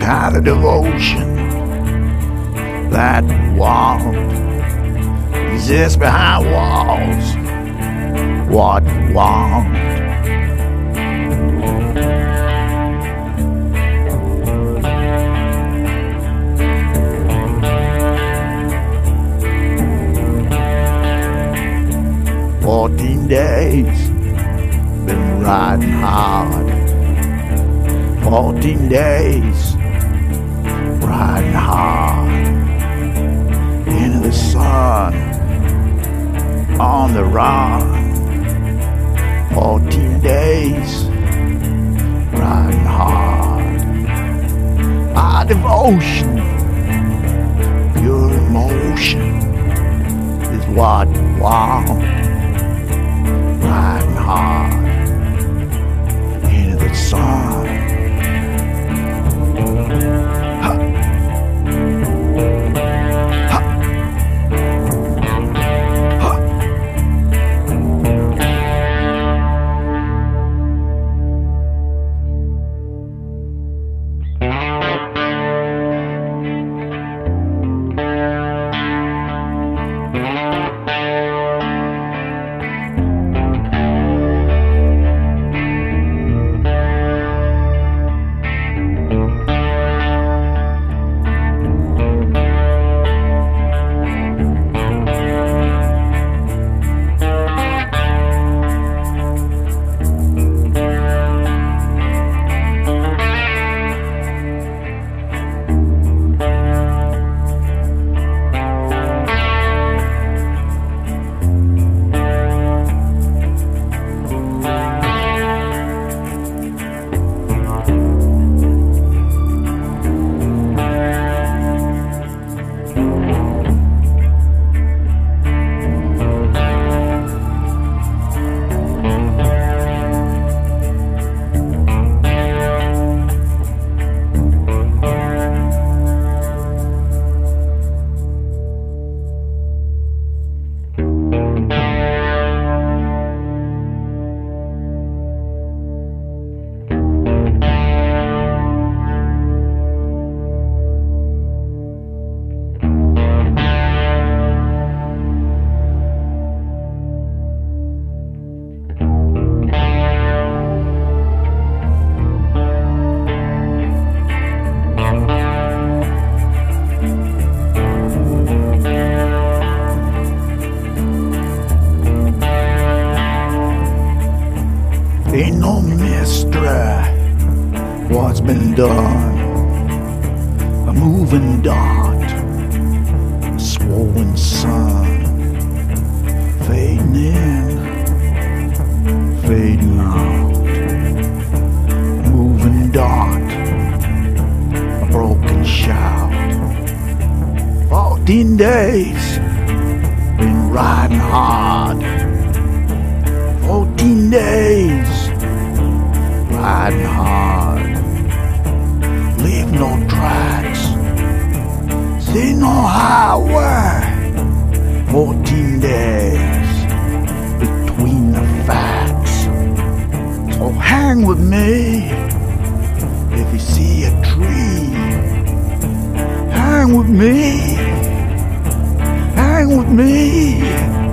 kind of devotion that won't exist behind walls. What won't? 14 days, been riding hard. 14 days, riding hard into the sun, on the run. 14 days, riding hard. Our devotion, pure emotion is what we want. Riding hard into the sun. Ain't no mystery what's been done. A moving dot, a swollen sun, fading in, fading out. A moving dot, a broken shout. 14 days, been riding hard. 14 days, riding hard. Leave no tracks, see no highway. 14 days between the facts. So hang with me if you see a tree. Hang with me, hang with me.